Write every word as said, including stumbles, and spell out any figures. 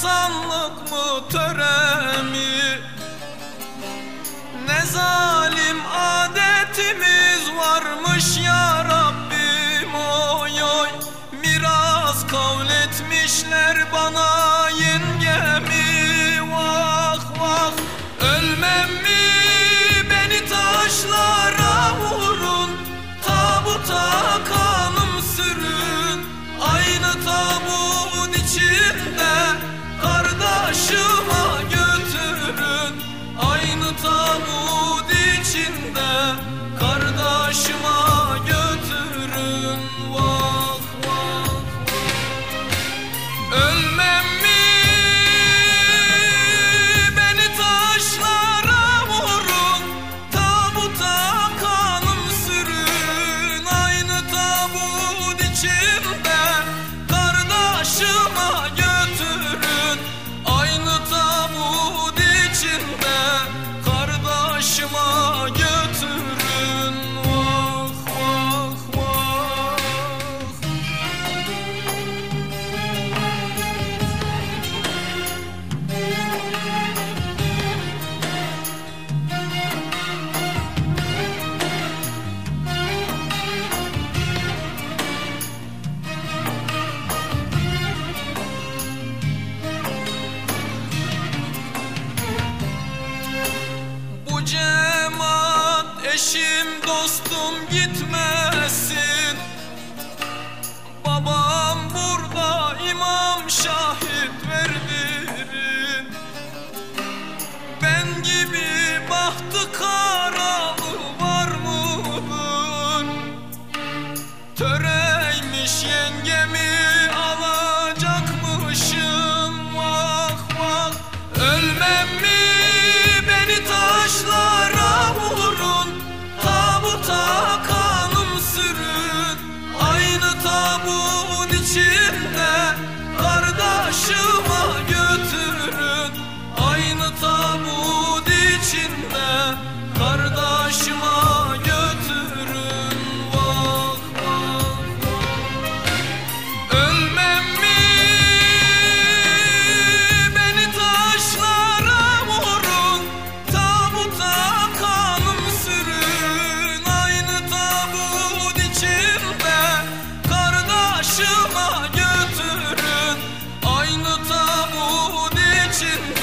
insanlık mı töre mi? Ne zalim adetimiz varmış ya Rabbim, oy oy. Miras kavletmişler bana yengemi, vah vah. Ölmem mi beni taşlara vurun, tabuta kanım sürün. Aynı tabut içinde kardeşime götürün. Aynı tabut içinde kardeşime götürün, vah vah vah. Ölmem mi beni taşlara vurun, tabuta kanım sürün. Aynı tabut içinde kardeşime götürün. Aynı tabut içinde kardeşime götürün, vah vah vah. Bu cemaat eşim dostum gitmesin. Babam burada imam şahit verdirin. Ben gibi bahtı karalı var mıdır? Töreymiş yengemi alacakmışım, vah vah. Ölmem mi beni taşlara vurun, tabuta kanım sürün. Aynı tabut içinde kardeşime götürün. Aynı tabut içinde kardeşime götürün, vah vah vah. Ölmem mi beni taşlara vurun, tabuta kanım sürün. Aynı tabut içinde kardeşime götürün. Aynı tabut içinde